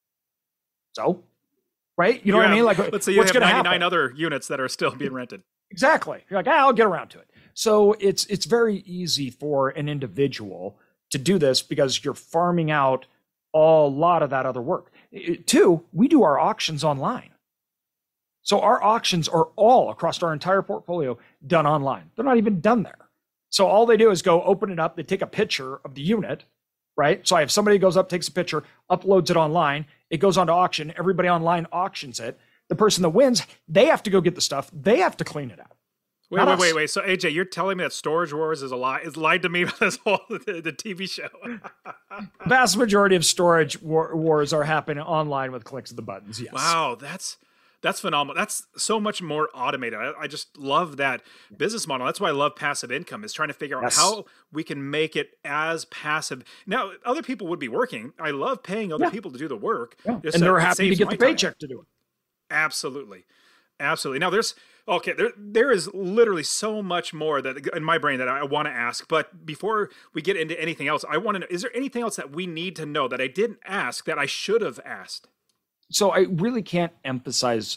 So, right? You know what I mean? Like, let's say you have 99 other units that are still being rented. Exactly. You're like, I'll get around to it. So it's very easy for an individual to do this because you're farming out a lot of that other work. Two, we do our auctions online. So our auctions are all across our entire portfolio done online. They're not even done there. So all they do is go open it up. They take a picture of the unit, right? So I have somebody goes up, takes a picture, uploads it online. It goes onto auction. Everybody online auctions it. The person that wins, they have to go get the stuff. They have to clean it out. Wait. So AJ, you're telling me that Storage Wars is a lie? Is lied to me about this whole the TV show? Vast majority of Storage Wars are happening online with clicks of the buttons. Yes. Wow, that's phenomenal. That's so much more automated. I just love that business model. That's why I love passive income, is trying to figure out how we can make it as passive. Now, other people would be working. I love paying other people to do the work. Yeah. And they're happy to get the paycheck to do it. Absolutely. Now there is literally so much more that in my brain that I want to ask. But before we get into anything else, I want to know, is there anything else that we need to know that I didn't ask that I should have asked? So I really can't emphasize,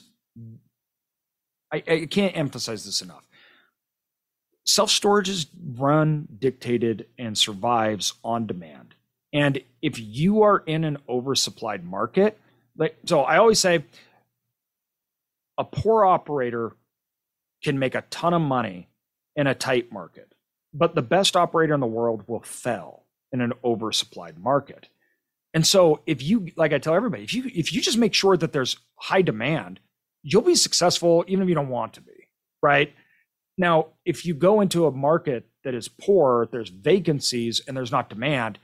I can't emphasize this enough. Self-storage is run, dictated, and survives on demand. And if you are in an oversupplied market, so I always say a poor operator can make a ton of money in a tight market, but the best operator in the world will fail in an oversupplied market. And so if you, like I tell everybody, if you just make sure that there's high demand, you'll be successful even if you don't want to be, right? Now, if you go into a market that is poor, there's vacancies and there's not demand,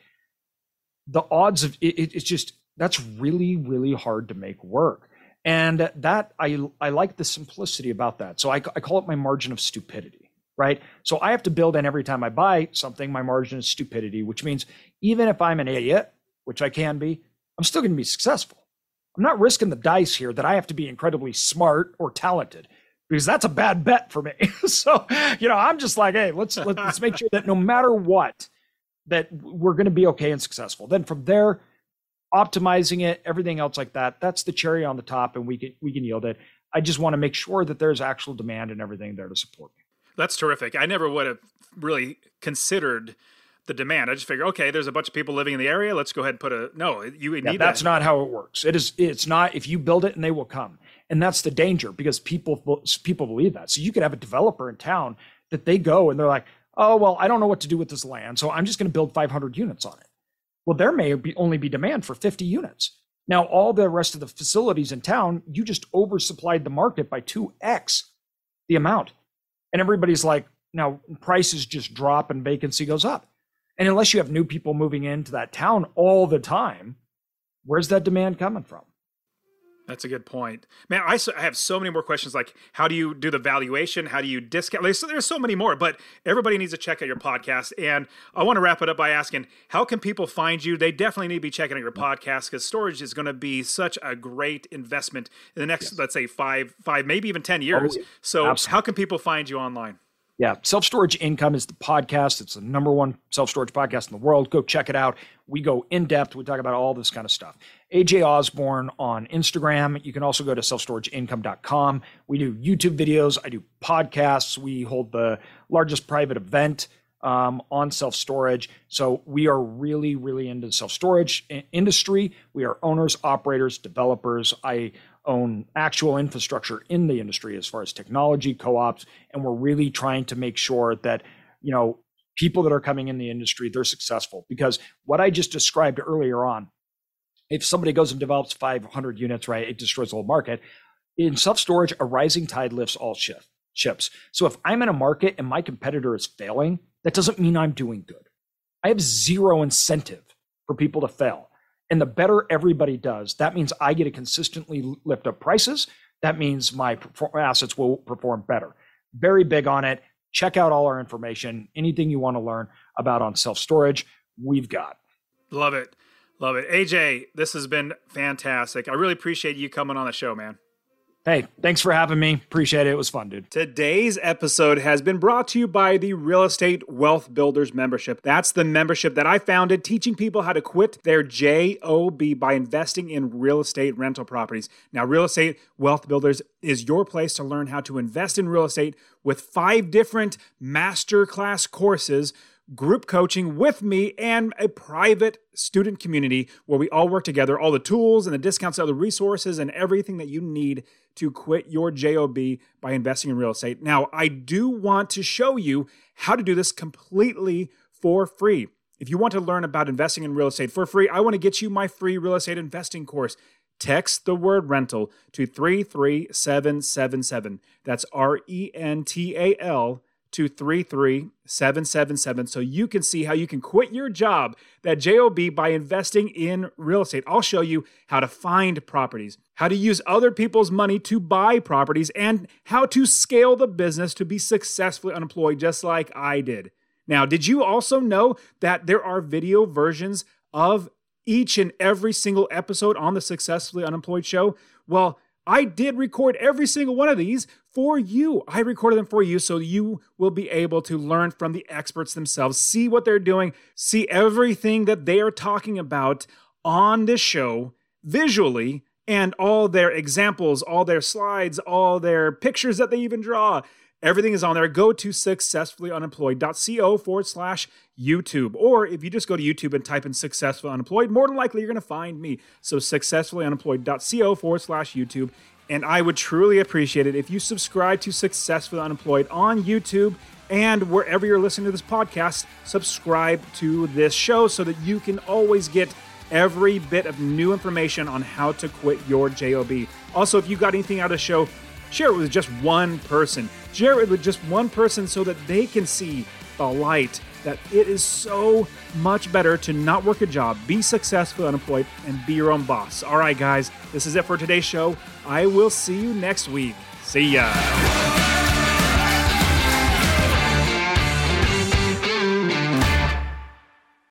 the odds of it's just, that's really, really hard to make work. And that I like the simplicity about that. So I call it my margin of stupidity, right? So I have to build in every time I buy something, my margin of stupidity, which means even if I'm an idiot, which I can be, I'm still going to be successful. I'm not risking the dice here that I have to be incredibly smart or talented, because that's a bad bet for me. So, I'm just like, hey, let's make sure that no matter what, that we're going to be okay and successful. Then from there, optimizing it, everything else like that, that's the cherry on the top, and we can yield it. I just want to make sure that there's actual demand and everything there to support me. That's terrific. I never would have really considered the demand. I just figure, okay, there's a bunch of people living in the area. Let's go ahead and you need that. That's not how it works. It's not, if you build it and they will come. And that's the danger, because people believe that. So you could have a developer in town that they go and they're like, oh, well, I don't know what to do with this land, so I'm just going to build 500 units on it. Well, there may only be demand for 50 units. Now, all the rest of the facilities in town, you just oversupplied the market by 2x the amount. And everybody's like, now prices just drop and vacancy goes up. And unless you have new people moving into that town all the time, where's that demand coming from? That's a good point. Man, I have so many more questions, like how do you do the valuation? How do you discount? There's so many more, but everybody needs to check out your podcast. And I want to wrap it up by asking, how can people find you? They definitely need to be checking out your podcast, because storage is going to be such a great investment in the next, let's say, five, maybe even 10 years. So absolutely. How can people find you online? Yeah, Self-Storage Income is the podcast. It's the number one self-storage podcast in the world. Go check it out. We go in depth. We talk about all this kind of stuff. AJ Osborne on Instagram. You can also go to selfstorageincome.com. We do YouTube videos. I do podcasts. We hold the largest private event on self-storage. So we are really, really into the self-storage industry. We are owners, operators, developers. I own actual infrastructure in the industry as far as technology, co-ops, and we're really trying to make sure that, people that are coming in the industry, they're successful. Because what I just described earlier on, if somebody goes and develops 500 units, right, it destroys the whole market. In self-storage, a rising tide lifts all ships. So if I'm in a market and my competitor is failing, that doesn't mean I'm doing good. I have zero incentive for people to fail. And the better everybody does, that means I get to consistently lift up prices. That means my assets will perform better. Very big on it. Check out all our information. Anything you want to learn about on self-storage, we've got. Love it. Love it. AJ, this has been fantastic. I really appreciate you coming on the show, man. Hey, thanks for having me. Appreciate it. It was fun, dude. Today's episode has been brought to you by the Real Estate Wealth Builders membership. That's the membership that I founded, teaching people how to quit their JOB by investing in real estate rental properties. Now, Real Estate Wealth Builders is your place to learn how to invest in real estate with 5 different masterclass courses, group coaching with me, and a private student community where we all work together, all the tools and the discounts, other resources, and everything that you need to quit your JOB by investing in real estate. Now, I do want to show you how to do this completely for free. If you want to learn about investing in real estate for free, I want to get you my free real estate investing course. Text the word rental to 33777. That's RENTAL to 33777 so you can see how you can quit your job, that JOB, by investing in real estate. I'll show you how to find properties, how to use other people's money to buy properties, and how to scale the business to be successfully unemployed just like I did. Now, did you also know that there are video versions of each and every single episode on the Successfully Unemployed show? Well, I did record every single one of these for you. I recorded them for you so you will be able to learn from the experts themselves, see what they're doing, see everything that they are talking about on this show visually, and all their examples, all their slides, all their pictures that they even draw. Everything is on there. Go to successfullyunemployed.co/YouTube. Or if you just go to YouTube and type in Successfully Unemployed, more than likely you're going to find me. So successfullyunemployed.co/YouTube. And I would truly appreciate it if you subscribe to Successfully Unemployed on YouTube, and wherever you're listening to this podcast, subscribe to this show so that you can always get every bit of new information on how to quit your JOB. Also, if you got anything out of the show, share it with just one person. Share it with just one person so that they can see the light, that it is so much better to not work a job, be successful, unemployed, and be your own boss. All right, guys, this is it for today's show. I will see you next week. See ya.